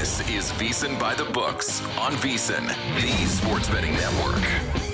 This is VSiN by the Books on VSiN, the sports betting network.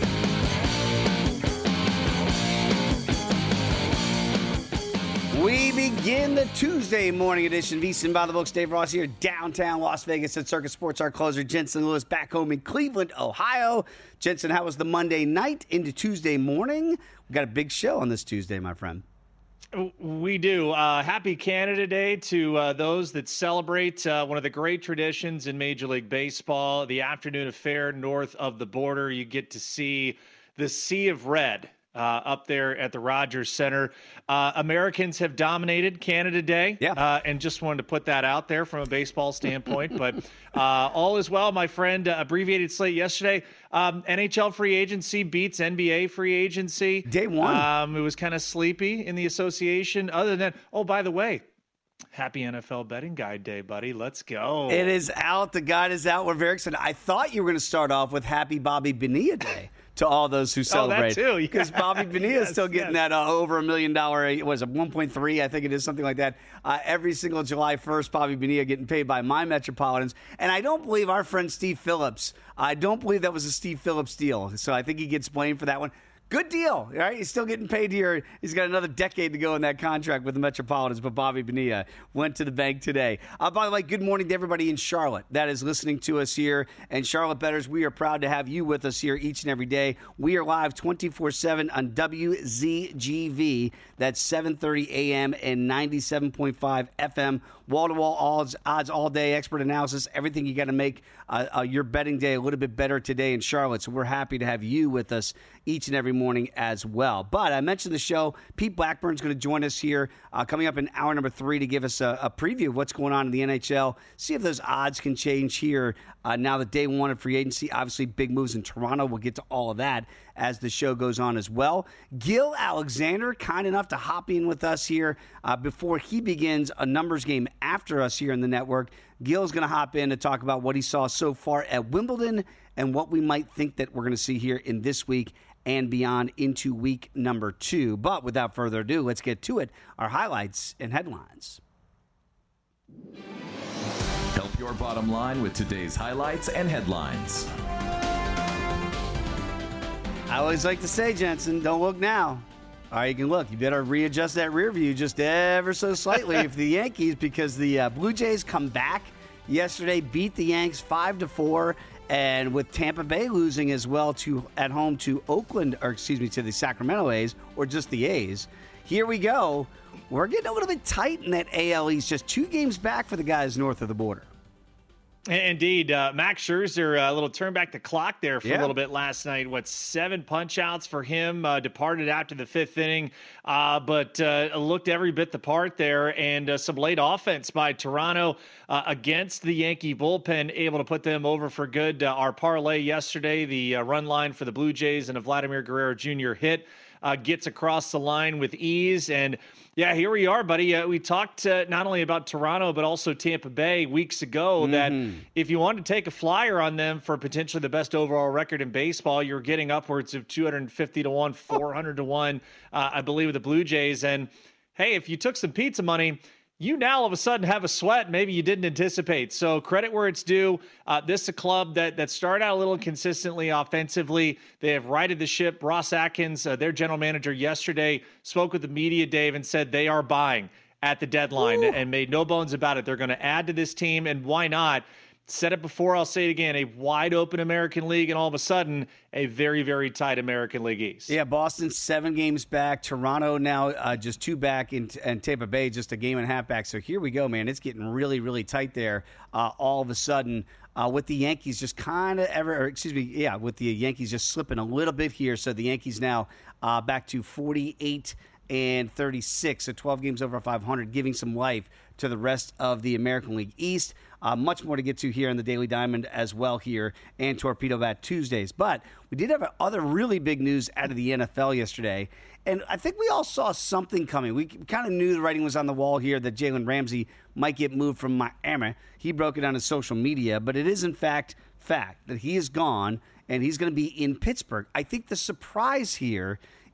We begin the Tuesday morning edition. VSiN by the Books. Dave Ross here, downtown Las Vegas at Circus Sports. Our closer, Jensen Lewis, back home in Cleveland, Ohio. Jensen, how was the Monday night into Tuesday morning? We've got a big show on this Tuesday, my friend. We do. Happy Canada Day to those that celebrate one of the great traditions in Major League Baseball, the afternoon affair north of the border. You get to see the Sea of Red up there at the Rogers Center. Americans have dominated Canada Day, and just wanted to put that out there from a baseball standpoint. But all is well, my friend. Abbreviated slate yesterday. NHL free agency beats NBA free agency. Day one. It was kind of sleepy in the association. Other than, oh, by the way, happy NFL betting guide day, buddy. Let's go. It is out. The guide is out. We're very excited. I thought you were going to start off with Happy Bobby Bonilla Day to all those who celebrate. Oh, that too. Because Bobby Bonilla is still getting that over $1 million. Was it 1.3? I think it is something like that. Every single July 1st, Bobby Bonilla getting paid by my Metropolitans. And I don't believe our friend Steve Phillips, I don't believe that was a Steve Phillips deal. So I think he gets blamed for that one. Good deal, right? He's still getting paid here. He's got another decade to go in that contract with the Metropolitans, but Bobby Bonilla went to the bank today. By the way, good morning to everybody in Charlotte that is listening to us here. And Charlotte bettors, we are proud to have you with us here each and every day. We are live 24/7 on WZGV. That's 7:30 a.m. and 97.5 FM. Wall-to-wall odds all day, expert analysis, everything you got to make your betting day a little bit better today in Charlotte. So we're happy to have you with us each and every morning as well. But I mentioned the show. Pete Blackburn's going to join us here coming up in hour number 3 to give us a preview of what's going on in the NHL. See if those odds can change here now that day one of free agency. Obviously, big moves in Toronto. We'll get to all of that as the show goes on as well. Gil Alexander, kind enough to hop in with us here before he begins a numbers game after us here in the network. Gil's going to hop in to talk about what he saw so far at Wimbledon and what we might think that we're going to see here in this week and beyond into week number 2. But without further ado, let's get to it. Our highlights and headlines. Help your bottom line with today's highlights and headlines. I always like to say, Jensen, don't look now. All right, you can look. You better readjust that rear view just ever so slightly for the Yankees, because the Blue Jays come back yesterday, beat the Yanks 5-4, and with Tampa Bay losing as well at home to to the Sacramento A's, or just the A's. Here we go. We're getting a little bit tight in that AL East, just 2 games back for the guys north of the border. Indeed. Max Scherzer, a little turn back the clock there for a little bit last night. 7 punch-outs for him, departed after the 5th inning, but looked every bit the part there, and some late offense by Toronto against the Yankee bullpen, able to put them over for good. Our parlay yesterday, the run line for the Blue Jays and a Vladimir Guerrero Jr. hit, gets across the line with ease. And yeah, here we are, buddy. We talked not only about Toronto, but also Tampa Bay weeks ago, that if you wanted to take a flyer on them for potentially the best overall record in baseball, you're getting upwards of 250 to 1, 400 to 1, I believe, with the Blue Jays. And hey, if you took some pizza money, you now all of a sudden have a sweat maybe you didn't anticipate. So credit where it's due. This is a club that started out a little inconsistently offensively. They have righted the ship. Ross Atkins, their general manager, yesterday spoke with the media, Dave, and said they are buying at the deadline and made no bones about it. They're going to add to this team, and why not? Said it before, I'll say it again, a wide open American League, and all of a sudden a very, very tight American League East. Yeah, Boston 7 games back. Toronto now just 2 back, and Tampa Bay just a game and a half back. So here we go, man. It's getting really, really tight there all of a sudden with the Yankees just kind of with the Yankees just slipping a little bit here. So the Yankees now back to 48 and 36, so 12 games over 500, giving some life to the rest of the American League East. Much more to get to here on the Daily Diamond as well here, and Torpedo Bat Tuesdays. But we did have other really big news out of the NFL yesterday, and I think we all saw something coming. We kind of knew the writing was on the wall here that Jalen Ramsey might get moved from Miami. He broke it on his social media, but it is in fact that he is gone, and he's going to be in Pittsburgh. I think the surprise here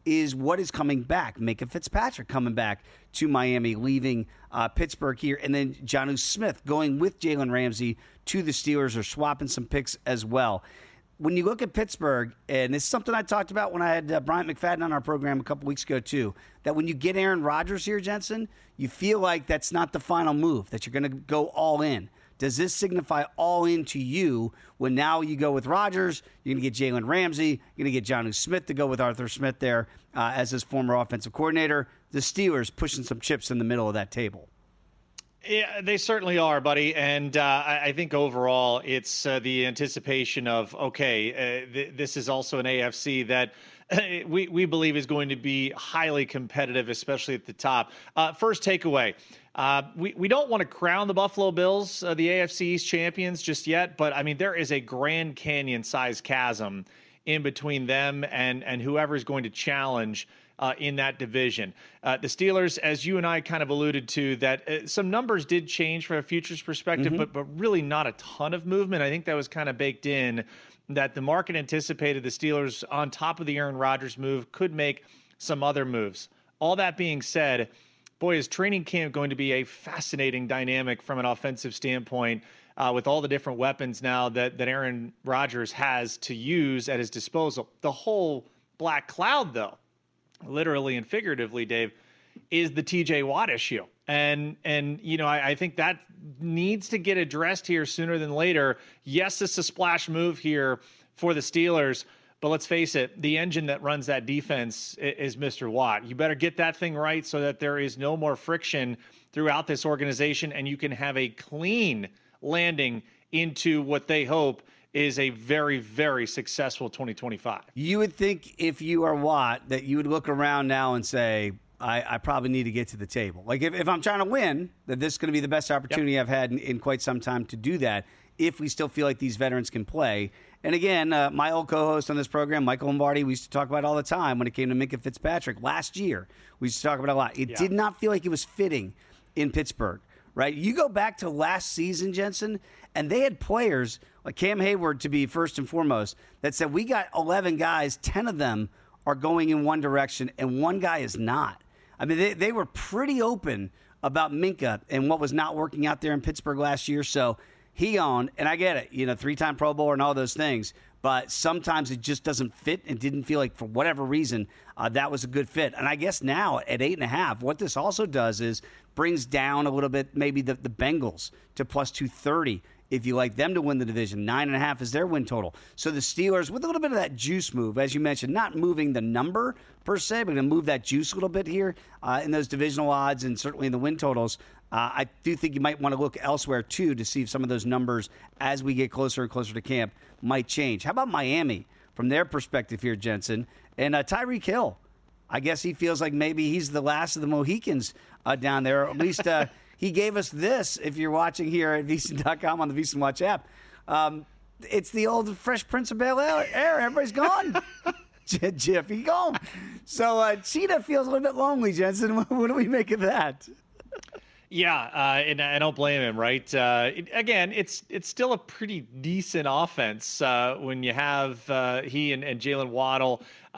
is what is coming back. Minkah Fitzpatrick coming back to Miami, leaving Pittsburgh here, and then Jonnu Smith going with Jalen Ramsey to the Steelers, or swapping some picks as well. When you look at Pittsburgh, and it's something I talked about when I had Bryant McFadden on our program a couple weeks ago too, that when you get Aaron Rodgers here, Jensen, you feel like that's not the final move, that you're going to go all in. Does this signify all in to you when now you go with Rodgers, you're going to get Jalen Ramsey, you're going to get Jonnu Smith to go with Arthur Smith there as his former offensive coordinator, the Steelers pushing some chips in the middle of that table? Yeah, they certainly are, buddy. And I think overall it's the anticipation of, okay, this is also an AFC that we believe is going to be highly competitive, especially at the top. First takeaway, we don't want to crown the Buffalo Bills the AFC East champions just yet, but, I mean, there is a Grand Canyon-sized chasm in between them and whoever's going to challenge in that division. The Steelers, as you and I kind of alluded to, that some numbers did change from a futures perspective, but really not a ton of movement. I think that was kind of baked in, that the market anticipated the Steelers, on top of the Aaron Rodgers move, could make some other moves. All that being said, boy, is training camp going to be a fascinating dynamic from an offensive standpoint, with all the different weapons now that Aaron Rodgers has to use at his disposal. The whole black cloud, though, literally and figuratively, Dave, is the TJ Watt issue. And you know, I think that needs to get addressed here sooner than later. Yes, it's a splash move here for the Steelers, but let's face it, the engine that runs that defense is Mr. Watt. You better get that thing right so that there is no more friction throughout this organization and you can have a clean landing into what they hope is a very, very successful 2025. You would think if you are Watt that you would look around now and say, I probably need to get to the table. Like if I'm trying to win, that this is going to be the best opportunity I've had in quite some time to do that, if we still feel like these veterans can play. And again, my old co-host on this program, Michael Lombardi, we used to talk about it all the time when it came to Minkah Fitzpatrick. Last year, we used to talk about it a lot. It did not feel like it was fitting in Pittsburgh, right? You go back to last season, Jensen, and they had players like Cam Hayward, to be first and foremost, that said, we got 11 guys, 10 of them are going in one direction, and one guy is not. I mean, they were pretty open about Minkah and what was not working out there in Pittsburgh last year. So he owned, and I get it, you know, 3-time Pro Bowler and all those things, but sometimes it just doesn't fit and didn't feel like, for whatever reason, that was a good fit. And I guess now at 8.5, what this also does is brings down a little bit maybe the Bengals to plus 230. If you like them to win the division, 9.5 is their win total. So the Steelers, with a little bit of that juice move, as you mentioned, not moving the number per se, but going to move that juice a little bit here in those divisional odds and certainly in the win totals. I do think you might want to look elsewhere, too, to see if some of those numbers, as we get closer and closer to camp, might change. How about Miami from their perspective here, Jensen? And Tyreek Hill, I guess he feels like maybe he's the last of the Mohicans down there, or at least he gave us this, if you're watching here at VSiN.com on the VSiN Watch app. It's the old Fresh Prince of Bel-Air. Everybody's gone. Jiffy gone. So Cheetah feels a little bit lonely, Jensen. What do we make of that? Yeah, and I don't blame him, right? Again, it's still a pretty decent offense when you have he and Jalen Waddle,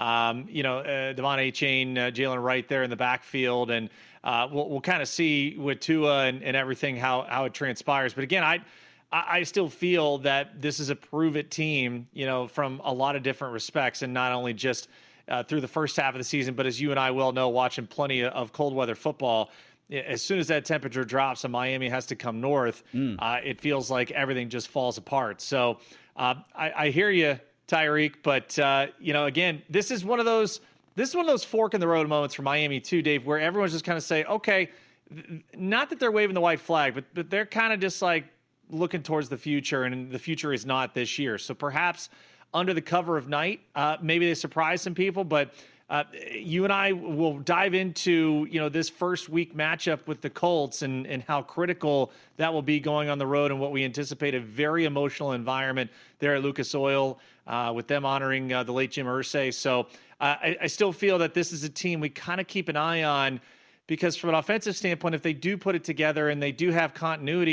Devon Achane, Jalen Wright there in the backfield, and we'll kind of see with Tua and everything how it transpires. But again, I still feel that this is a prove-it team, you know, from a lot of different respects, and not only just through the first half of the season, but as you and I well know, watching plenty of cold weather football, as soon as that temperature drops and Miami has to come north, it feels like everything just falls apart. So I hear you, Tyreek, but again, this is one of those fork in the road moments for Miami too, Dave, where everyone's just kind of say, okay, not that they're waving the white flag, but they're kind of just like looking towards the future, and the future is not this year. So perhaps under the cover of night, maybe they surprise some people, but you and I will dive into, this first week matchup with the Colts and how critical that will be going on the road, and what we anticipate a very emotional environment there at Lucas Oil with them honoring the late Jim Irsay. So I still feel that this is a team we kind of keep an eye on, because from an offensive standpoint, if they do put it together and they do have continuity,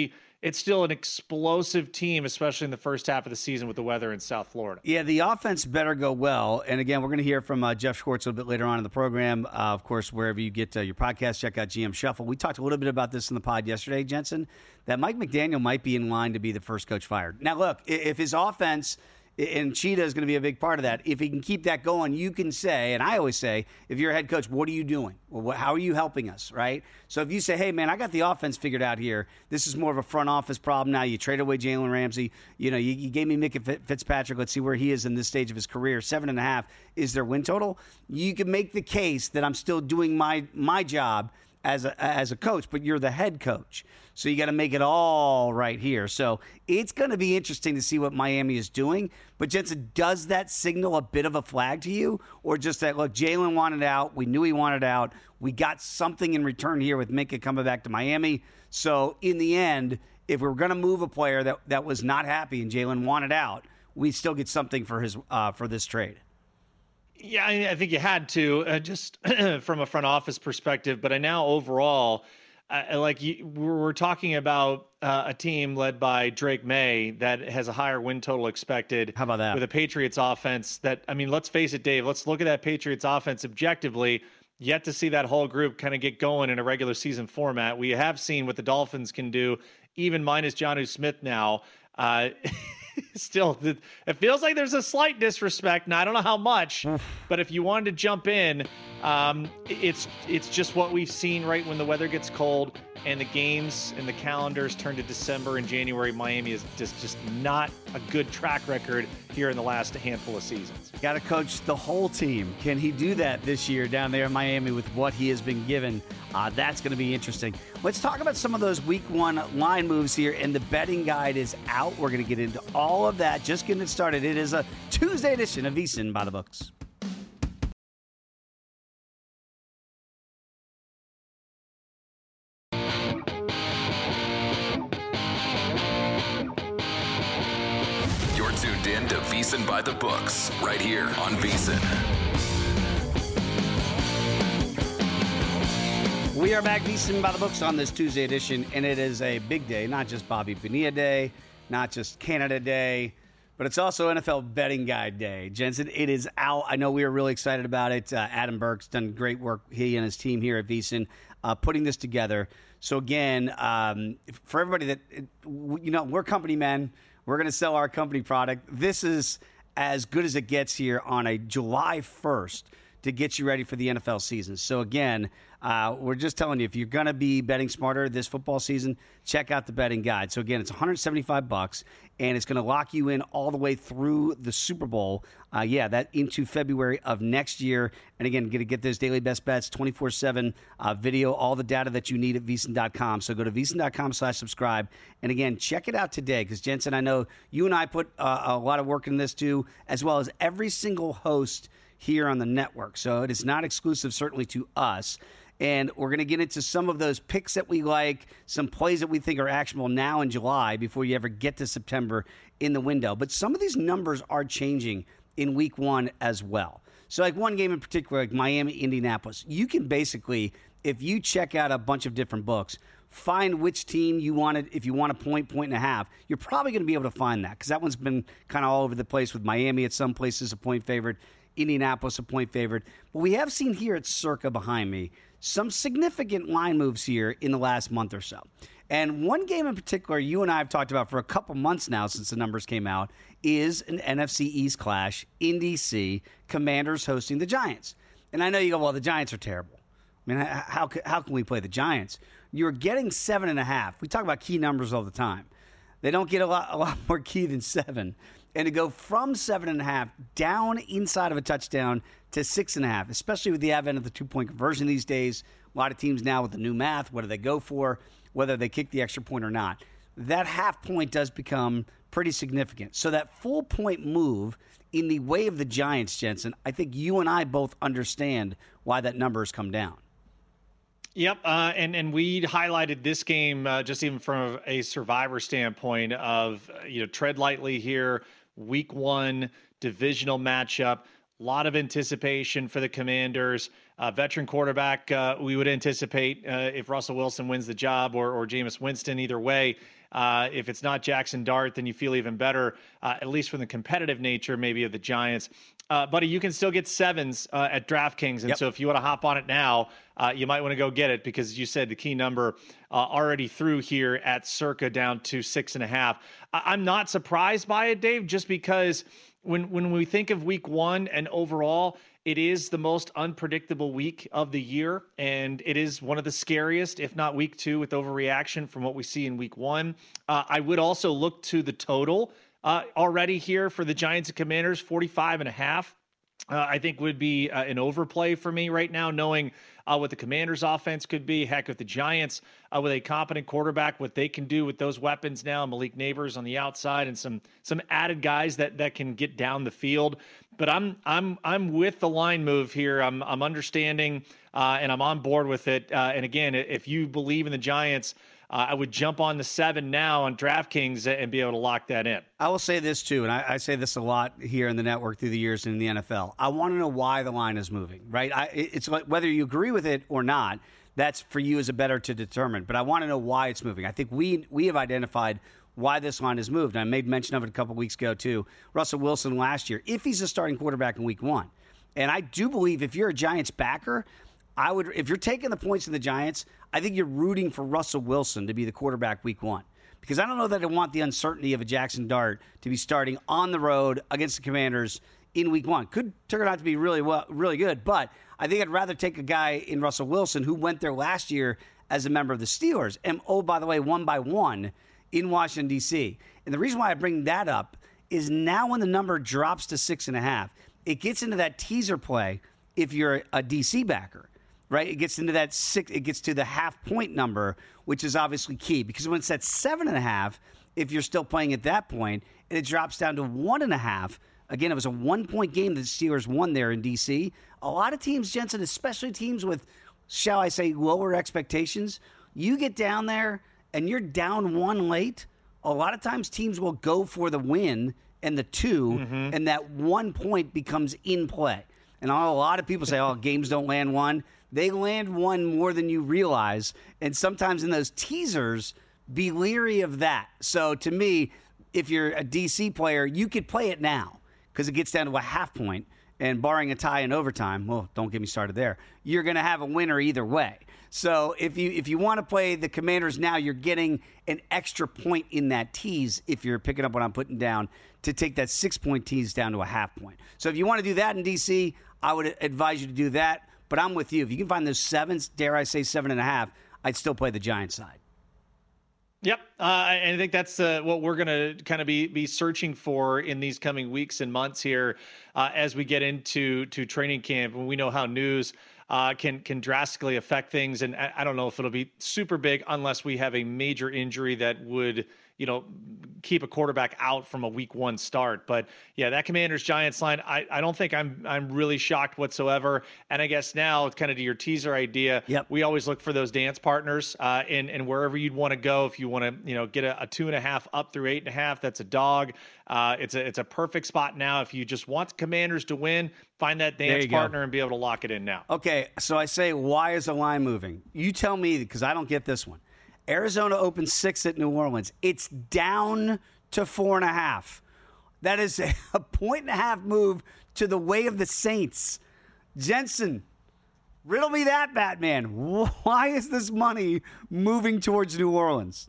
it's still an explosive team, especially in the first half of the season with the weather in South Florida. Yeah, the offense better go well. And again, we're going to hear from Jeff Schwartz a little bit later on in the program. Of course, wherever you get your podcast, check out GM Shuffle. We talked a little bit about this in the pod yesterday, Jensen, that Mike McDaniel might be in line to be the first coach fired. Now, look, if his offense – and Cheetah is going to be a big part of that. If he can keep that going, you can say, and I always say, if you're a head coach, what are you doing? Well, how are you helping us, right? So if you say, hey, man, I got the offense figured out here. This is more of a front office problem now. You traded away Jalen Ramsey. You gave me Minkah Fitzpatrick. Let's see where he is in this stage of his career. 7.5 is their win total. You can make the case that I'm still doing my job as a coach, but you're the head coach. So you got to make it all right here. So it's going to be interesting to see what Miami is doing. But Jensen, does that signal a bit of a flag to you? Or just that, look, Jalen wanted out. We knew he wanted out. We got something in return here with Minkah coming back to Miami. So in the end, if we're going to move a player that was not happy and Jalen wanted out, we still get something for this trade. Yeah, I think you had to, just from a front office perspective. But now overall, we're talking about a team led by Drake May that has a higher win total expected. How about that? With a Patriots offense that, I mean, let's face it, Dave, let's look at that Patriots offense objectively. Yet to see that whole group kind of get going in a regular season format. We have seen what the Dolphins can do, even minus Jonnu Smith now. Still, it feels like there's a slight disrespect, and I don't know how much, but if you wanted to jump in, it's just what we've seen right when the weather gets cold and the games and the calendars turn to December and January. Miami is just not a good track record here in the last handful of seasons. Got to coach the whole team. Can he do that this year down there in Miami with what he has been given? That's going to be interesting. Let's talk about some of those week one line moves here, and the betting guide is out. We're going to get into all of that. Just getting it started. It is a Tuesday edition of VSiN by the Books. You're tuned in to VSiN by the Books, right here on VSiN. We are back, VSiN by the Books, on this Tuesday edition, and it is a big day, not just Bobby Bonilla Day, not just Canada Day, but it's also NFL Betting Guide Day. Jensen, it is out. I know we are really excited about it. Adam Burke's done great work, he and his team here at VSiN, putting this together. So again, for everybody that, we're company men. We're going to sell our company product. This is as good as it gets here on a July 1st to get you ready for the NFL season. So again, we're just telling you, if you're going to be betting smarter this football season, check out the betting guide. So again, it's $175, and it's going to lock you in all the way through the Super Bowl. That into February of next year. And again, going to get those daily best bets, 24/7 video, all the data that you need at VSiN.com. So go to VSiN.com/subscribe. And again, check it out today, because Jensen, I know you and I put a lot of work in this too, as well as every single host here on the network. So it is not exclusive, certainly, to us. And we're going to get into some of those picks that we like, some plays that we think are actionable now in July before you ever get to September in the window. But some of these numbers are changing in week one as well. So like one game in particular, like Miami, Indianapolis, you can basically, if you check out a bunch of different books, find which team you wanted. If you want a point and a half, you're probably going to be able to find that, because that one's been kind of all over the place with Miami at some places a point favorite, Indianapolis a point favorite. But we have seen here at Circa behind me some significant line moves here in the last month or so. And one game in particular you and I have talked about for a couple months now since the numbers came out is an NFC East clash in D.C., Commanders hosting the Giants. And I know you go, well, the Giants are terrible. I mean, how can we play the Giants? You're getting 7.5. We talk about key numbers all the time. They don't get a lot more key than 7. And to go from 7.5 down inside of a touchdown to 6.5, especially with the advent of the 2-point conversion these days, a lot of teams now with the new math, what do they go for, whether they kick the extra point or not, that half point does become pretty significant. So that full point move in the way of the Giants, Jensen, I think you and I both understand why that number has come down. Yep, and we highlighted this game just even from a survivor standpoint of, tread lightly here, week one, divisional matchup, a lot of anticipation for the Commanders. Veteran quarterback, we would anticipate if Russell Wilson wins the job or Jameis Winston, either way. If it's not Jackson Dart, then you feel even better, at least from the competitive nature maybe of the Giants. Buddy, you can still get 7s at DraftKings. And so if you want to hop on it now, you might want to go get it because, as you said, the key number already through here at circa down to 6.5. I'm not surprised by it, Dave, just because when we think of week 1 and overall, it is the most unpredictable week of the year, and it is one of the scariest, if not week 2, with overreaction from what we see in week 1. I would also look to the total already here for the Giants and Commanders, 45.5. I think would be an overplay for me right now, knowing what the Commanders' offense could be. Heck, with the Giants, with a competent quarterback, what they can do with those weapons now, Malik Neighbors on the outside, and some added guys that can get down the field. But I'm with the line move here. I'm understanding and I'm on board with it. And again, if you believe in the Giants, I would jump on the 7 now on DraftKings and be able to lock that in. I will say this, too, and I say this a lot here in the network through the years and in the NFL. I want to know why the line is moving, right? It's like whether you agree with it or not, that's for you as a bettor to determine. But I want to know why it's moving. I think we have identified why this line has moved. I made mention of it a couple weeks ago, too. Russell Wilson last year, if he's a starting quarterback in week 1. And I do believe if you're a Giants backer, if you're taking the points in the Giants, I think you're rooting for Russell Wilson to be the quarterback week 1. Because I don't know that I want the uncertainty of a Jackson Dart to be starting on the road against the Commanders in week 1. Could turn out to be really good, but I think I'd rather take a guy in Russell Wilson who went there last year as a member of the Steelers. And, oh, by the way, 1-by-1 in Washington, D.C. And the reason why I bring that up is now when the number drops to 6.5, it gets into that teaser play if you're a D.C. backer. Right, it gets into that 6. It gets to the half-point number, which is obviously key because when it's at 7.5, if you're still playing at that point, and it drops down to 1.5. Again, it was a 1-point game that the Steelers won there in D.C. A lot of teams, Jensen, especially teams with, shall I say, lower expectations, you get down there and you're down 1 late. A lot of times, teams will go for the win and the 2, and that 1 point becomes in play. And a lot of people say, "Oh, games don't land 1." They land 1 more than you realize. And sometimes in those teasers, be leery of that. So to me, if you're a DC player, you could play it now because it gets down to a half point. And barring a tie in overtime, well, don't get me started there, you're going to have a winner either way. So if you want to play the Commanders now, you're getting an extra point in that tease if you're picking up what I'm putting down to take that 6-point tease down to a half point. So if you want to do that in DC, I would advise you to do that. But I'm with you. If you can find those 7s, dare I say 7.5, I'd still play the Giants side. Yep. And I think that's what we're going to kind of be searching for in these coming weeks and months here as we get into training camp. And we know how news can drastically affect things. And I don't know if it'll be super big unless we have a major injury that would, keep a quarterback out from a week 1 start. But yeah, that Commanders-Giants line, I don't think I'm really shocked whatsoever. And I guess now, kind of to your teaser idea, we always look for those dance partners and wherever you'd want to go. If you want to, get a 2.5 up through 8.5, that's a dog. It's a perfect spot now. If you just want the Commanders to win, find that dance partner and be able to lock it in now. Okay, so I say, why is the line moving? You tell me, because I don't get this one. Arizona opened 6 at New Orleans. It's down to 4.5. That is a 1.5 move to the way of the Saints. Jensen, riddle me that, Batman. Why is this money moving towards New Orleans?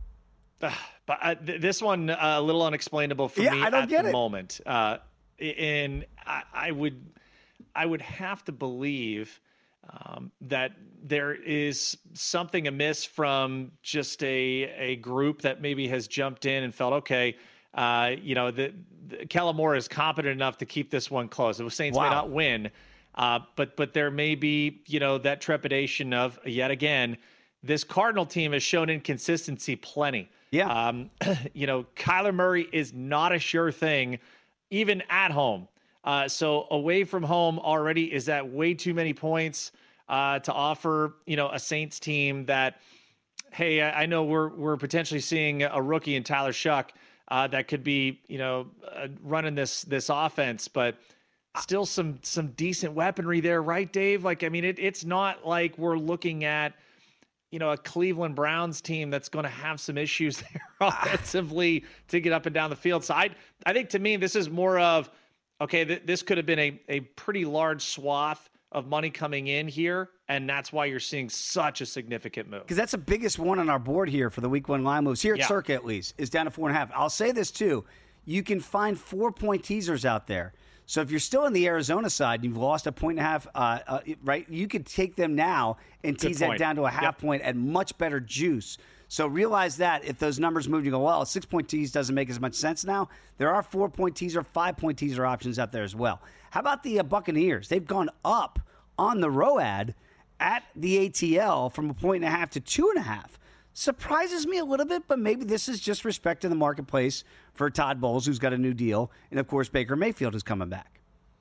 But this one a little unexplainable for me at the moment. And I would have to believe that there is something amiss from just a group that maybe has jumped in and felt, okay, the Kellen Moore is competent enough to keep this one close. The Saints may not win, but there may be, that trepidation of, yet again, this Cardinal team has shown inconsistency plenty. Yeah. Kyler Murray is not a sure thing, even at home. So away from home already is that way too many points to offer, a Saints team that, hey, I know we're potentially seeing a rookie in Tyler Shuck that could be, running this offense, but still some decent weaponry there, right, Dave? Like, I mean, it's not like we're looking at, a Cleveland Browns team that's going to have some issues there offensively to get up and down the field. So I think, to me, this is more of, okay, this could have been a pretty large swath of money coming in here, and that's why you're seeing such a significant move. Because that's the biggest one on our board here for the week 1 line moves, here at Circa at least, is down to 4.5. I'll say this, too. You can find 4-point teasers out there. So if you're still in the Arizona side and you've lost a 1.5, right, you could take them now and tease that down to a half point at much better juice. So realize that if those numbers move, you go, well, a 6-point tease doesn't make as much sense now. There are 4-point teaser, 5-point teaser options out there as well. How about the Buccaneers? They've gone up on the ROAD at the ATL from 1.5 to 2.5. Surprises me a little bit, but maybe this is just respect in the marketplace for Todd Bowles, who's got a new deal, and of course Baker Mayfield is coming back.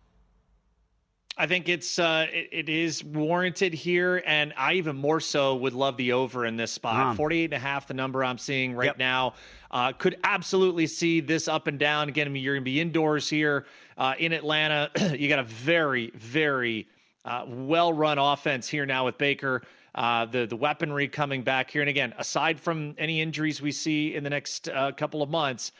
I think it is warranted here, and I even more so would love the over in this spot. 48.5, the number I'm seeing right now. Could absolutely see this up and down. Again, I mean, you're going to be indoors here in Atlanta. You got a very, very well-run offense here now with Baker. The weaponry coming back here. And again, aside from any injuries we see in the next couple of months,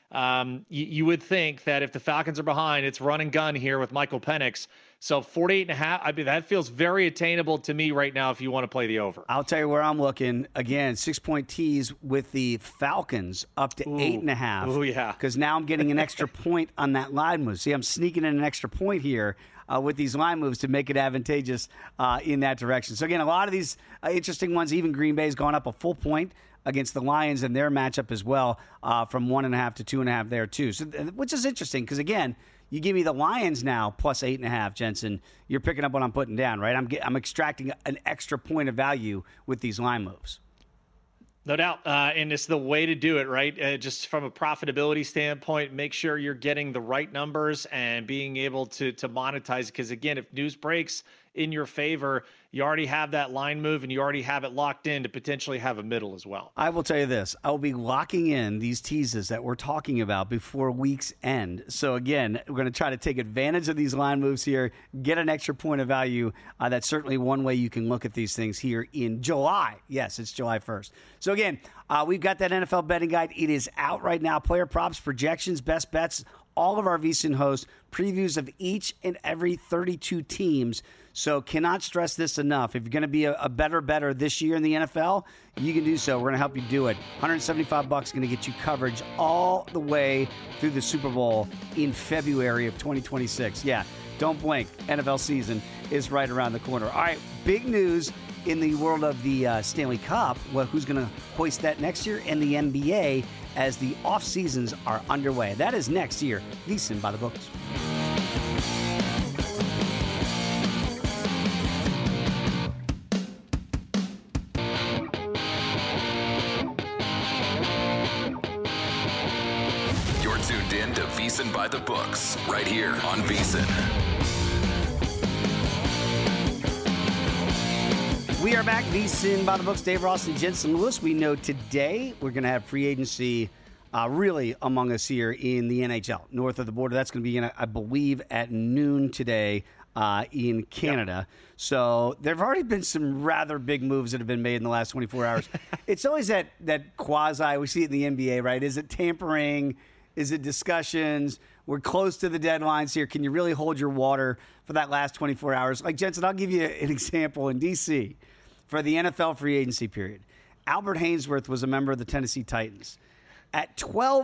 you would think that if the Falcons are behind, it's run and gun here with Michael Penix. So 48.5, I mean, that feels very attainable to me right now if you want to play the over. I'll tell you where I'm looking. Again, 6-point tease with the Falcons up to 8.5. Oh, yeah. Because now I'm getting an extra point on that line move. See, I'm sneaking in an extra point here with these line moves to make it advantageous in that direction. So, again, a lot of these interesting ones. Even Green Bay's gone up a full point against the Lions in their matchup as well from 1.5 to 2.5 there, too. So, which is interesting because, again, you give me the Lions now plus 8.5, Jensen. You're picking up what I'm putting down, right? I'm extracting an extra point of value with these line moves. No doubt. And it's the way to do it, right? Just from a profitability standpoint, make sure you're getting the right numbers and being able to monetize. Because, again, if news breaks in your favor, you already have that line move and you already have it locked in to potentially have a middle as well. I will tell you this. I will be locking in these teases that we're talking about before week's end. So, again, we're going to try to take advantage of these line moves here, get an extra point of value. That's certainly one way you can look at these things here in July. Yes, it's July 1st. So, again, we've got that NFL betting guide. It is out right now. Player props, projections, best bets, all of our VSiN hosts, previews of each and every 32 teams. So cannot stress this enough. If you're going to be a better this year in the NFL, you can do so. We're going to help you do it. $175 going to get you coverage all the way through the Super Bowl in February of 2026. Yeah, don't blink. NFL season is right around the corner. All right, big news in the world of the Stanley Cup. Well, who's going to hoist that next year? And the NBA as the off seasons are underway. That is next year. VSiN by the books. You're tuned in to VSiN by the books right here on VSiN. We are back. VSiN by the books. Dave Ross and Jensen Lewis. We know today we're going to have free agency really among us here in the NHL, north of the border. That's going to be, I believe, at noon today in Canada. Yep. So there have already been some rather big moves that have been made in the last 24 hours. It's always that quasi, we see it in the NBA, right? Is it tampering? Is it discussions? We're close to the deadlines here. Can you really hold your water for that last 24 hours? Like, Jensen, I'll give you an example in D.C. for the NFL free agency period. Albert Haynesworth was a member of the Tennessee Titans. At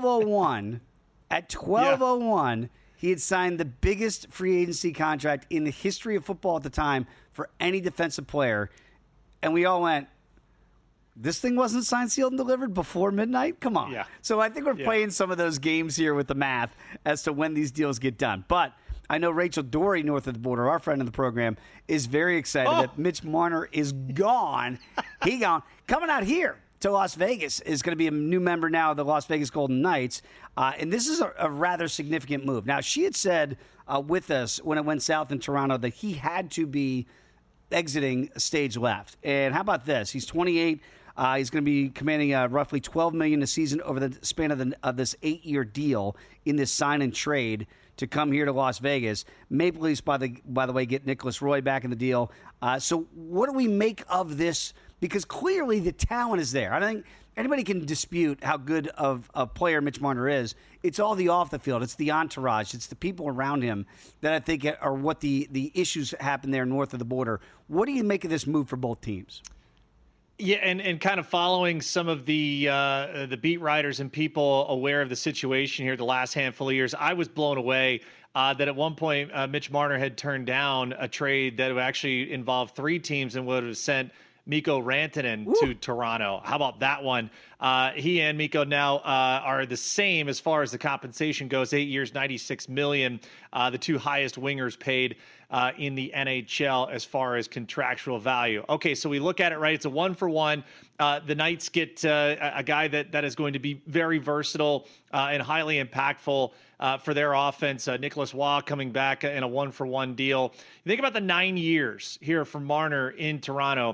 12:01, he had signed the biggest free agency contract in the history of football at the time for any defensive player. And we all went, this thing wasn't signed, sealed, and delivered before midnight? Come on. Yeah. So I think we're playing some of those games here with the math as to when these deals get done. But I know Rachel Dory, north of the border, our friend of the program, is very excited that Mitch Marner is gone. He gone. Coming out here to Las Vegas is going to be a new member now of the Las Vegas Golden Knights. And this is a rather significant move. Now, she had said with us when it went south in Toronto that he had to be exiting stage left. And how about this? He's 28. He's going to be commanding roughly $12 million a season over the span of this 8-year deal in this sign and trade to come here to Las Vegas. Maple Leafs, by the way, get Nicholas Roy back in the deal. So what do we make of this? Because clearly the talent is there. I don't think anybody can dispute how good of a player Mitch Marner is. It's all the off the field. It's the entourage. It's the people around him that I think are what the issues happen there north of the border. What do you make of this move for both teams? Yeah, and kind of following some of the beat writers and people aware of the situation here the last handful of years, I was blown away that at one point Mitch Marner had turned down a trade that would actually involve 3 teams and would have sent Mikko Rantanen to Toronto. How about that one? He and Mikko now are the same as far as the compensation goes. 8 years, $96 million. The 2 highest wingers paid in the NHL as far as contractual value. Okay, so we look at it, right? It's a 1-for-1. The Knights get a guy that is going to be very versatile and highly impactful for their offense. Nicholas Waugh coming back in a 1-for-1 deal. You think about the 9 years here for Marner in Toronto.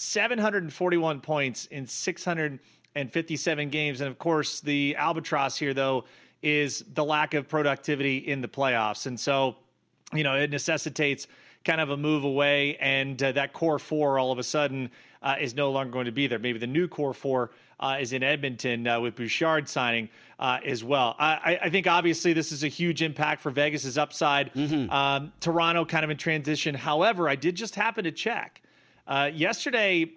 741 points in 657 games. And, of course, the albatross here, though, is the lack of productivity in the playoffs. And so, it necessitates kind of a move away, and that core 4 all of a sudden is no longer going to be there. Maybe the new core 4 is in Edmonton with Bouchard signing as well. I think obviously this is a huge impact for Vegas's upside. Toronto kind of in transition. However, I did just happen to check. Yesterday,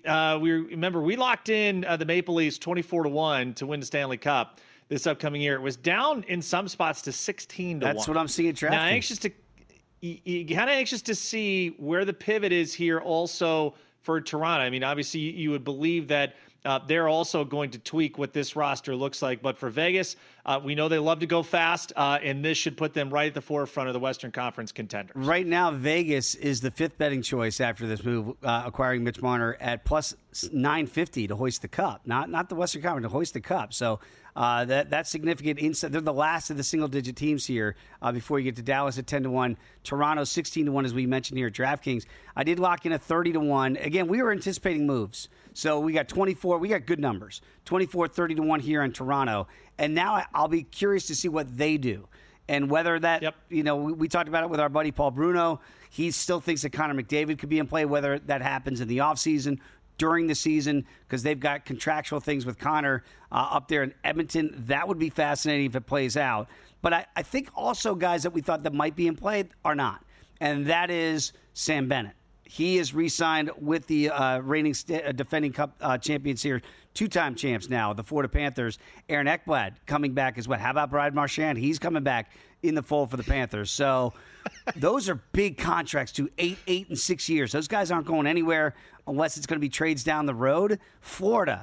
we locked in the Maple Leafs 24-1 to win the Stanley Cup this upcoming year. It was down in some spots to 16-1. That's what I'm seeing at DraftKings. Now, kind of anxious to see where the pivot is here also for Toronto. I mean, obviously you would believe that they're also going to tweak what this roster looks like. But for Vegas, we know they love to go fast, and this should put them right at the forefront of the Western Conference contenders. Right now, Vegas is the 5th betting choice after this move, acquiring Mitch Marner at plus 950 to hoist the cup. Not the Western Conference, to hoist the cup. So that's significant. They're the last of the single-digit teams here before you get to Dallas at 10-1. Toronto 16-1, as we mentioned here at DraftKings. I did lock in a 30-1. Again, we were anticipating moves. So we got 24. We got good numbers. 24, 30-1 here in Toronto. And now I'll be curious to see what they do. And whether that, we talked about it with our buddy Paul Bruno. He still thinks that Connor McDavid could be in play, whether that happens in the offseason, during the season, because they've got contractual things with Connor up there in Edmonton. That would be fascinating if it plays out. But I think also guys that we thought that might be in play are not. And that is Sam Bennett. He is re-signed with the reigning defending Cup champions here, 2-time champs now, the Florida Panthers. Aaron Ekblad coming back as well. How about Brad Marchand? He's coming back in the fold for the Panthers. So those are big contracts to 8 and 6 years. Those guys aren't going anywhere unless it's going to be trades down the road. Florida,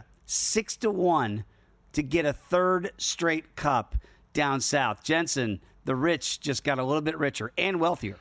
6-1 to get a 3rd straight cup down south. Jensen, the rich just got a little bit richer and wealthier.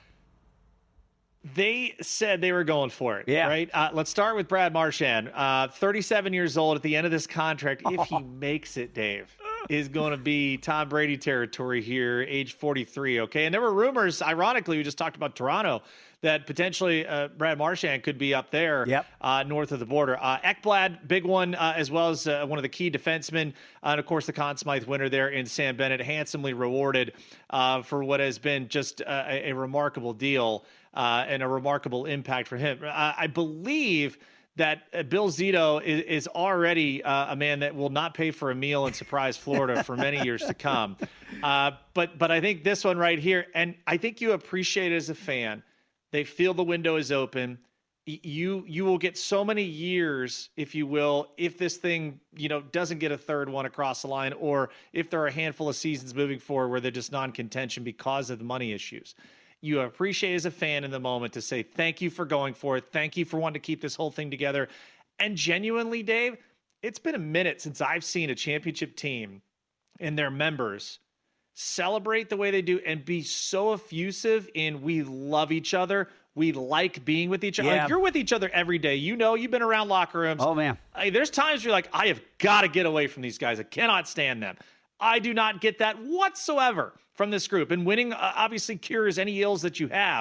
They said they were going for it, yeah. Right? Let's start with Brad Marchand. 37 years old at the end of this contract, if he makes it, Dave, is going to be Tom Brady territory here, age 43, okay? And there were rumors, ironically, we just talked about Toronto, that potentially Brad Marchand could be up there north of the border. Ekblad, big one, as well as one of the key defensemen. And, of course, the Conn Smythe winner there in Sam Bennett, handsomely rewarded for what has been just a remarkable deal and a remarkable impact for him. I believe that Bill Zito is already a man that will not pay for a meal in Surprise, Florida for many years to come. But I think this one right here, and I think you appreciate it as a fan. They feel the window is open. You will get so many years, if you will, if this thing, doesn't get a third one across the line, or if there are a handful of seasons moving forward where they're just non-contention because of the money issues. You appreciate as a fan in the moment to say, thank you for going for it. Thank you for wanting to keep this whole thing together. And genuinely, Dave, it's been a minute since I've seen a championship team and their members celebrate the way they do and be so effusive in we love each other. We like being with each other. Yeah. Like, you're with each other every day. You've been around locker rooms. Oh, man. There's times you're like, I have got to get away from these guys. I cannot stand them. I do not get that whatsoever from this group. And winning obviously cures any ills that you have.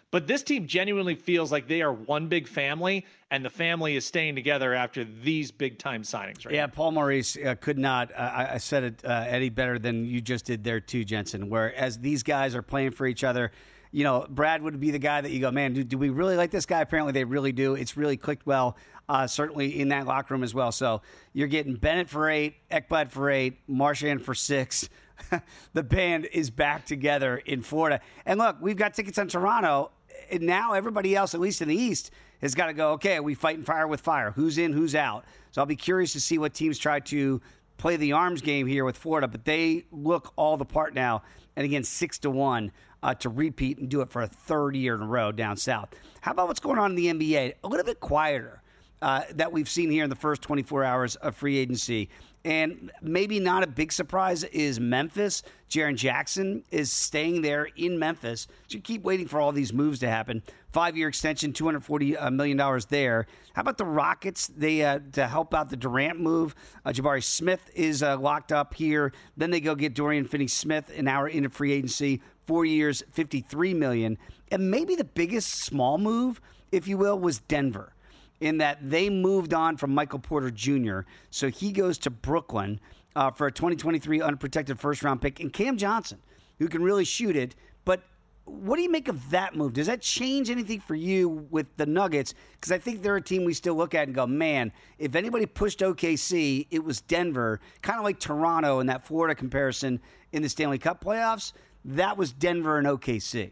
But this team genuinely feels like they are one big family, and the family is staying together after these big-time signings right now. Paul Maurice could not, I said it, Eddie, better than you just did there too, Jensen, whereas these guys are playing for each other. You know, Brad would be the guy that you go, man, do we really like this guy? Apparently they really do. It's really clicked well, certainly in that locker room as well. So you're getting Bennett for 8, Ekblad for 8, Marchand for 6. The band is back together in Florida. And look, we've got tickets on Toronto. And now everybody else, at least in the East, has got to go, okay, are we fighting fire with fire? Who's in, who's out? So I'll be curious to see what teams try to play the arms game here with Florida. But they look all the part now. And again, 6-1 to repeat and do it for a third year in a row down south. How about what's going on in the NBA? A little bit quieter that we've seen here in the first 24 hours of free agency. And maybe not a big surprise is Memphis. Jaren Jackson is staying there in Memphis. So you keep waiting for all these moves to happen. 5-year extension, $240 million there. How about the Rockets? They to help out the Durant move. Jabari Smith is locked up here. Then they go get Dorian Finney-Smith an hour into free agency. 4 years, $53 million. And maybe the biggest small move, if you will, was Denver, in that they moved on from Michael Porter Jr., so he goes to Brooklyn for a 2023 unprotected first-round pick, and Cam Johnson, who can really shoot it. But what do you make of that move? Does that change anything for you with the Nuggets? Because I think they're a team we still look at and go, man, if anybody pushed OKC, it was Denver, kind of like Toronto in that Florida comparison in the Stanley Cup playoffs. That was Denver and OKC.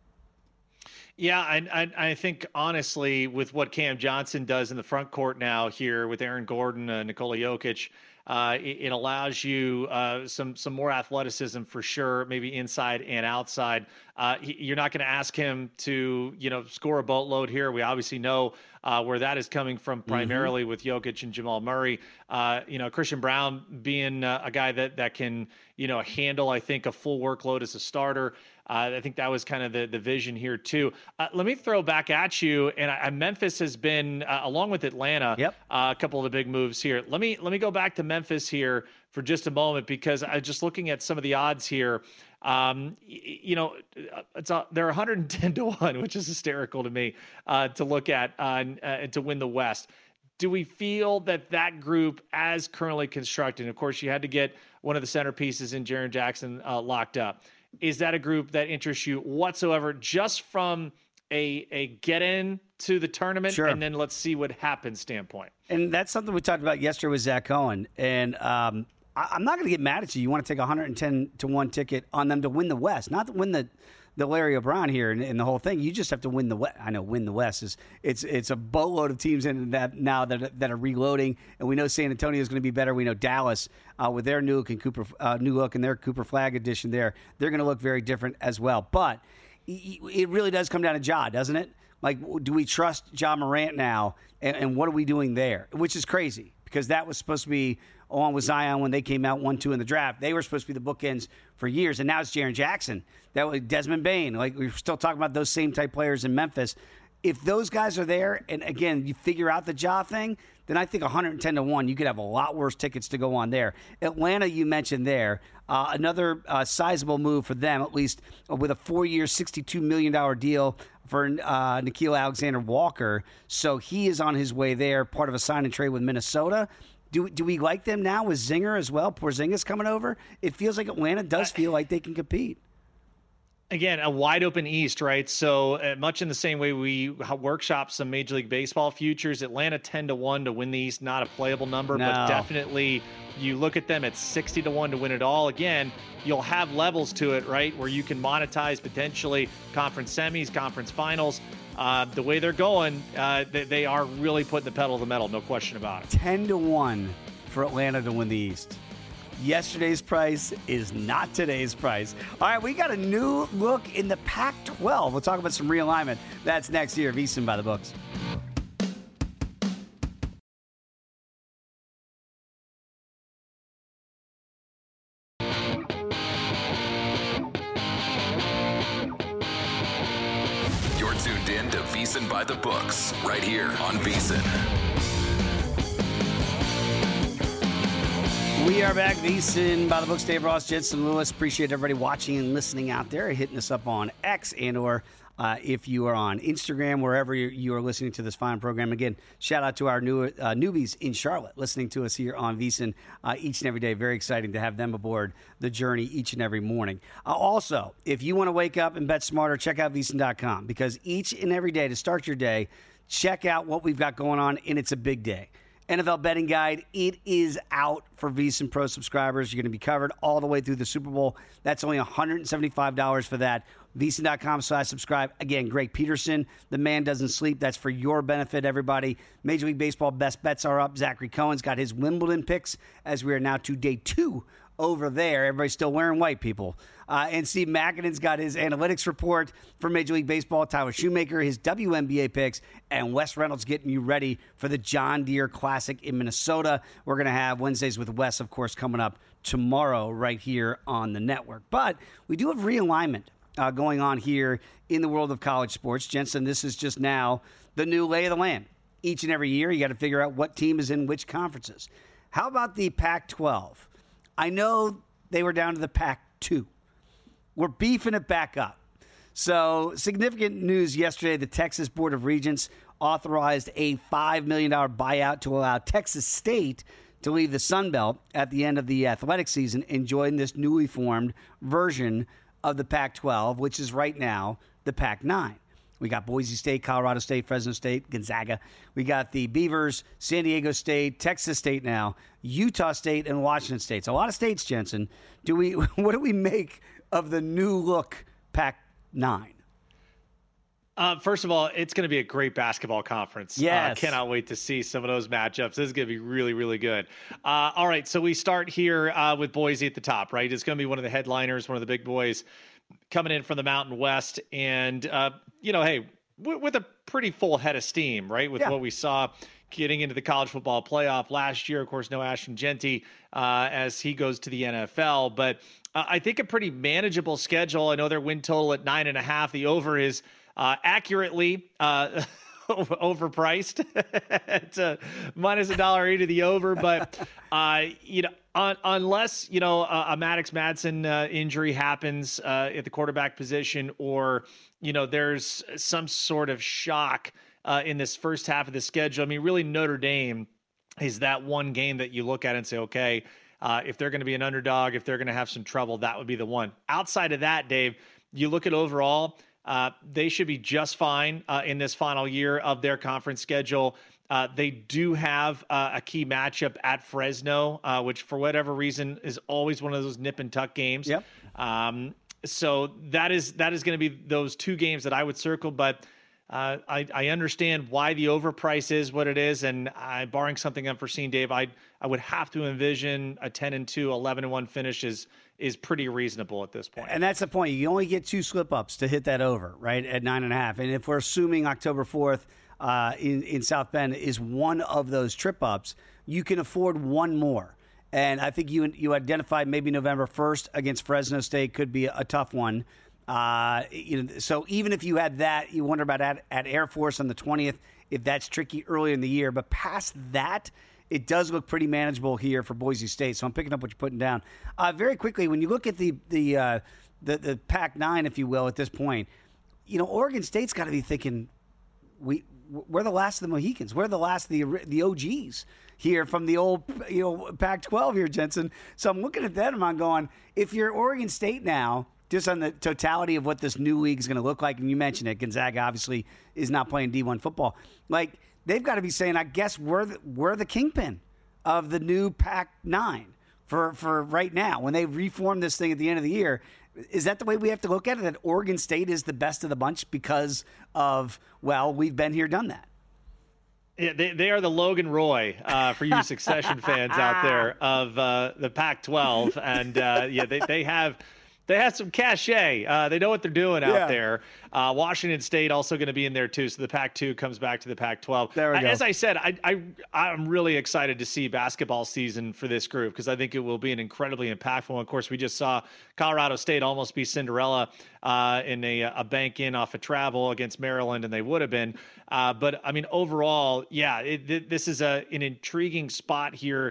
Yeah, I think, honestly, with what Cam Johnson does in the front court now here with Aaron Gordon, Nikola Jokic, it allows you some more athleticism for sure, maybe inside and outside. You're not going to ask him to, score a boatload here. We obviously know where that is coming from primarily with Jokic and Jamal Murray. Christian Brown being a guy that can, handle, I think, a full workload as a starter. I think that was kind of the vision here too. Let me throw back at you, and Memphis has been, along with Atlanta, a couple of the big moves here. Let me go back to Memphis here for just a moment, because I'm just looking at some of the odds here. They're 110-1, which is hysterical to me to look at to win the West. Do we feel that group, as currently constructed, and of course you had to get one of the centerpieces in Jaren Jackson locked up, is that a group that interests you whatsoever, just from a get in to the tournament and then let's see what happens standpoint? And that's something we talked about yesterday with Zach Cohen. And I'm not going to get mad at you. You want to take a 110-1 ticket on them to win the West, not to win the Larry O'Brien here and the whole thing. You just have to win the West. I know win the West is it's a boatload of teams in that now that are reloading, and we know San Antonio is going to be better. We know Dallas with their new look and their Cooper Flag edition there, they're going to look very different as well. But it really does come down to Ja, doesn't it? Like, do we trust Ja Morant now, and what are we doing there? Which is crazy, because that was supposed to be, along with Zion when they came out 1-2 in the draft, they were supposed to be the bookends for years, and now it's Jaren Jackson. That was Desmond Bane. Like, we're still talking about those same type players in Memphis. If those guys are there, and again, you figure out the Ja thing, then I think 110-1, you could have a lot worse tickets to go on there. Atlanta, you mentioned there, another sizable move for them, at least with a 4-year, $62 million deal for Nickeil Alexander-Walker. So he is on his way there, part of a sign and trade with Minnesota. Do we like them now with Zinger as well? Porzingis coming over? It feels like Atlanta does feel like they can compete. Again, a wide open East, right? So much in the same way we workshop some Major League Baseball futures, Atlanta 10-1 to win the East, not a playable number, but definitely you look at them at 60-1 to win it all. Again, you'll have levels to it, right? Where you can monetize potentially conference semis, conference finals. The way they're going, they are really putting the pedal to the metal, no question about it. 10-1 for Atlanta to win the East. Yesterday's price is not today's price. All right, we got a new look in the Pac-12. We'll talk about some realignment. That's next year, VSiN by the Books. You're tuned in to VSiN by the Books, right here on VSiN. We are back. VSiN by the books. Dave Ross, Jensen Lewis. Appreciate everybody watching and listening out there, hitting us up on X and or if you are on Instagram, wherever you are listening to this fine program. Again, shout out to our newbies in Charlotte listening to us here on VSiN each and every day. Very exciting to have them aboard the journey each and every morning. Also, if you want to wake up and bet smarter, check out VSiN.com, because each and every day to start your day, check out what we've got going on, and it's a big day. NFL Betting Guide, it is out for VSiN Pro subscribers. You're going to be covered all the way through the Super Bowl. That's only $175 for that. VSiN.com/subscribe. Again, Greg Peterson, the man doesn't sleep. That's for your benefit, everybody. Major League Baseball best bets are up. Zachary Cohen's got his Wimbledon picks as we are now to day 2 over there. Everybody's still wearing white, people. And Steve Makinen's got his analytics report for Major League Baseball. Tyler Shoemaker, his WNBA picks. And Wes Reynolds getting you ready for the John Deere Classic in Minnesota. We're going to have Wednesdays with Wes, of course, coming up tomorrow right here on the network. But we do have realignment going on here in the world of college sports. Jensen, this is just now the new lay of the land. Each and every year, you got to figure out what team is in which conferences. How about the Pac-12? I know they were down to the Pac-2. We're beefing it back up. So, significant news yesterday. The Texas Board of Regents authorized a $5 million buyout to allow Texas State to leave the Sun Belt at the end of the athletic season and join this newly formed version of the Pac-12, which is right now the Pac-9. We got Boise State, Colorado State, Fresno State, Gonzaga. We got the Beavers, San Diego State, Texas State now, Utah State, and Washington State. So a lot of states, Jensen. What do we make of the new look Pac-9? First of all, it's going to be a great basketball conference. Yes. Cannot wait to see some of those matchups. This is going to be really, really good. All right, so we start here with Boise at the top, right? It's going to be one of the headliners, one of the big boys coming in from the Mountain West. And, hey, with a pretty full head of steam, right, with what we saw getting into the college football playoff last year. Of course, no Ashton Jeanty as he goes to the NFL. But I think a pretty manageable schedule. I know their win total at 9.5. The over is accurately overpriced. It's minus $1.80 to the over. But, unless, a Maddox Madsen injury happens at the quarterback position, or, there's some sort of shock in this first half of the schedule. I mean, really, Notre Dame is that one game that you look at and say, okay, if they're going to be an underdog, if they're going to have some trouble, that would be the one. Outside of that, Dave, you look at overall, they should be just fine in this final year of their conference schedule. They do have a key matchup at Fresno, which for whatever reason is always one of those nip and tuck games. Yep. So that is going to be those two games that I would circle, but I understand why the overprice is what it is, and barring something unforeseen, Dave, I would have to envision a 10-2, 11-1 finish is pretty reasonable at this point. And that's the point. You only get 2 slip-ups to hit that over, right, at 9.5. And if we're assuming October 4th in South Bend is one of those trip-ups, you can afford one more. And I think you identified maybe November 1st against Fresno State could be a tough one. So even if you had that, you wonder about at Air Force on the 20th, if that's tricky early in the year. But past that, it does look pretty manageable here for Boise State. So I'm picking up what you're putting down. Very quickly, when you look at the Pac-9, if you will, at this point, Oregon State's got to be thinking, we're the last of the Mohicans. We're the last of the OGs here from the old Pac-12 here, Jensen. So I'm looking at that and I'm going, if you're Oregon State now, just on the totality of what this new league is going to look like, and you mentioned it, Gonzaga obviously is not playing D1 football. Like, they've got to be saying, I guess we're the kingpin of the new Pac-9 for right now. When they reform this thing at the end of the year, is that the way we have to look at it, that Oregon State is the best of the bunch because of, we've been here, done that? Yeah, they are the Logan Roy for you Succession fans out there of the Pac-12, and they have some cachet. They know what they're doing out there. Washington State also going to be in there too. So the Pac-2 comes back to the Pac-12. There we go. As I said, I'm really excited to see basketball season for this group because I think it will be an incredibly impactful one. Of course, we just saw Colorado State almost be Cinderella in a bank in off of travel against Maryland, and they would have been. But I mean, overall, this is an intriguing spot here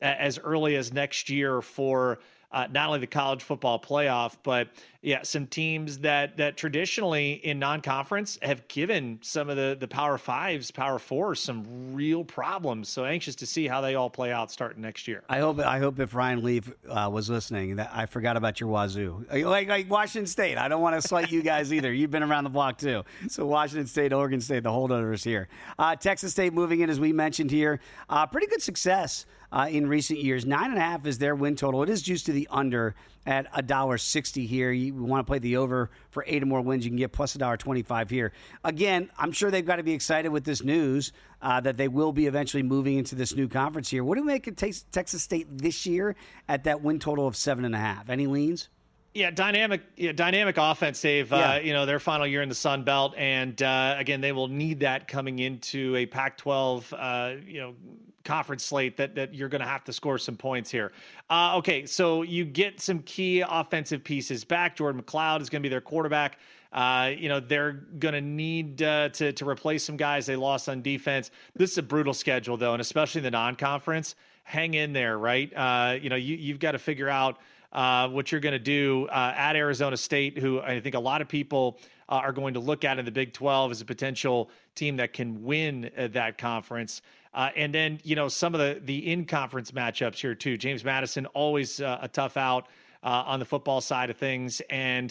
as early as next year for not only the college football playoff, but some teams that traditionally in non-conference have given some of the Power Fives, Power Fours some real problems. So anxious to see how they all play out starting next year. I hope if Ryan Leaf was listening, that I forgot about your Wazoo, like Washington State. I don't want to slight you guys either. You've been around the block too. So Washington State, Oregon State, the holdovers here. Texas State moving in, as we mentioned here. Pretty good success in recent years. 9.5 is their win total. It is juiced to the under at $1.60 here. You want to play the over for 8 or more wins, you can get plus $1.25 here. Again, I'm sure they've got to be excited with this news that they will be eventually moving into this new conference here. What do we make of Texas State this year at that win total of 7.5? Any leans? Yeah, dynamic offense, Dave. Their final year in the Sun Belt, and again, they will need that coming into a Pac-12, conference slate that you're going to have to score some points here. Okay, so you get some key offensive pieces back. Jordan McLeod is going to be their quarterback. They're going to need to replace some guys they lost on defense. This is a brutal schedule, though, and especially the non-conference. Hang in there, right? You've got to figure out what you're going to do at Arizona State, who I think a lot of people are going to look at in the Big 12 as a potential team that can win that conference. And then, some of the in-conference matchups here, too. James Madison, always a tough out on the football side of things. And,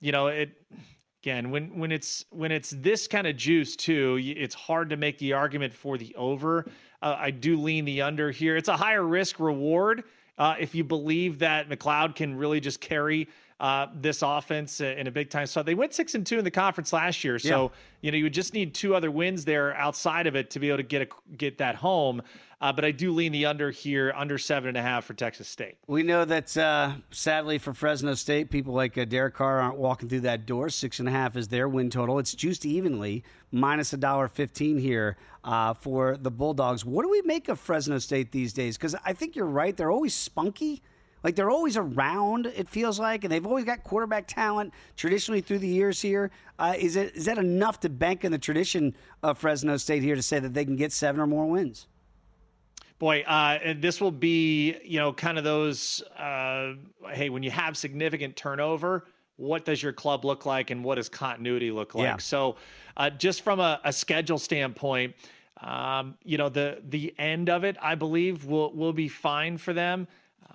again, when it's this kind of juice, too, it's hard to make the argument for the over. I do lean the under here. It's a higher risk reward. If you believe that McLeod can really just carry this offense in a big time spot. They went 6-2 in the conference last year. So, you would just need 2 other wins there outside of it to be able to get that home. But I do lean the under here, under 7.5 for Texas State. We know that, sadly, for Fresno State, people like Derek Carr aren't walking through that door. 6.5 is their win total. It's juiced evenly, minus $1.15 here for the Bulldogs. What do we make of Fresno State these days? Because I think you're right. They're always spunky. Like, they're always around, it feels like, and they've always got quarterback talent traditionally through the years here. Is that enough to bank in the tradition of Fresno State here to say that they can get 7 or more wins? Boy, this will be, kind of those, hey, when you have significant turnover, what does your club look like and what does continuity look like? Yeah. So just from a schedule standpoint, the end of it, I believe, will be fine for them.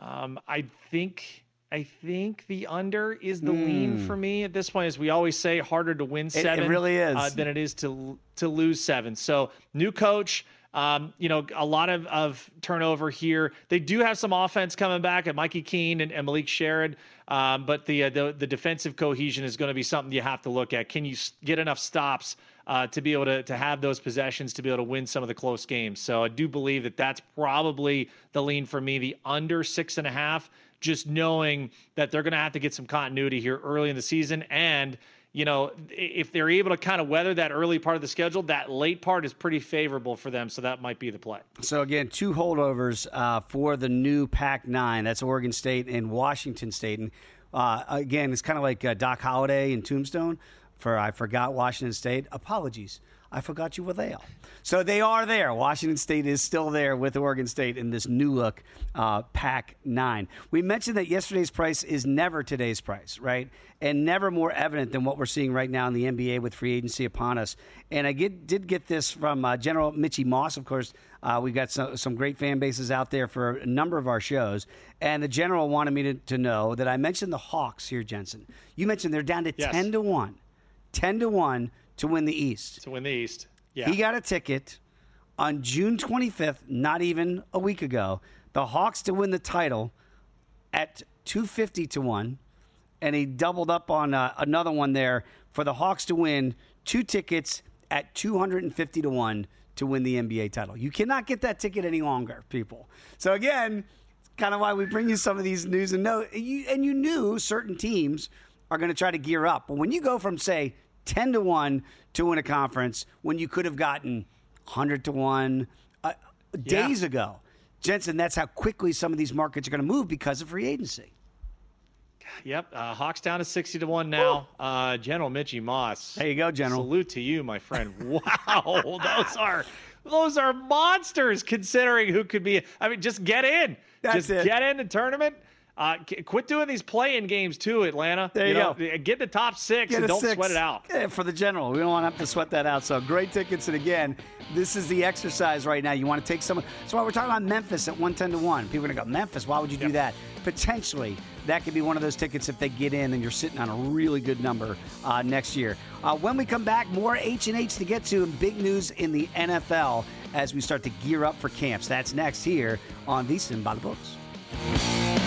I think the under is the lean for me at this point. As we always say, harder to win 7 it really is. Than it is to lose 7. So new coach, a lot of turnover here. They do have some offense coming back at Mikey Keene and Malik Sherrod, but the defensive cohesion is going to be something you have to look at. Can you get enough stops to be able to have those possessions to be able to win some of the close games? So I do believe that that's probably the lean for me, the under 6.5, just knowing that they're going to have to get some continuity here early in the season. And, if they're able to kind of weather that early part of the schedule, that late part is pretty favorable for them. So that might be the play. So again, 2 holdovers for the new Pac-9. That's Oregon State and Washington State. And again, it's kind of like Doc Holliday in Tombstone. I forgot Washington State. Apologies. I forgot you were there. So they are there. Washington State is still there with Oregon State in this new look Pac-9. We mentioned that yesterday's price is never today's price, right? And never more evident than what we're seeing right now in the NBA with free agency upon us. And I did get this from General Mitchie Moss. Of course, we've got some great fan bases out there for a number of our shows. And the General wanted me to know that I mentioned the Hawks here, Jensen. You mentioned they're down to 10-1. 10-1 to win the East. To win the East, yeah. He got a ticket on June 25th, not even a week ago. The Hawks to win the title at 250-1, and he doubled up on another one there for the Hawks to win 2 tickets at 250-1 to win the NBA title. You cannot get that ticket any longer, people. So again, it's kind of why we bring you some of these news and notes. And you knew certain teams are going to try to gear up. But when you go from, say, 10-1 to win a conference when you could have gotten 100-1 days ago, Jensen, that's how quickly some of these markets are going to move because of free agency. Yep. Hawks down to 60-1 now. General Mitchie Moss. There you go, General. Salute to you, my friend. Wow. Those are monsters considering who could be. I mean, just get in. Get in the tournament. Quit doing these play-in games too, Atlanta. There you go. Get the top 6 and don't sweat it out. Yeah, for the general. We don't want to have to sweat that out. So great tickets. And again, this is the exercise right now. You want to take someone. That's why we're talking about Memphis at 110-1. People are going to go, Memphis, why would you do that? Potentially, that could be one of those tickets if they get in and you're sitting on a really good number next year. When we come back, more H&H to get to and big news in the NFL as we start to gear up for camps. That's next here on VSiN by the Books.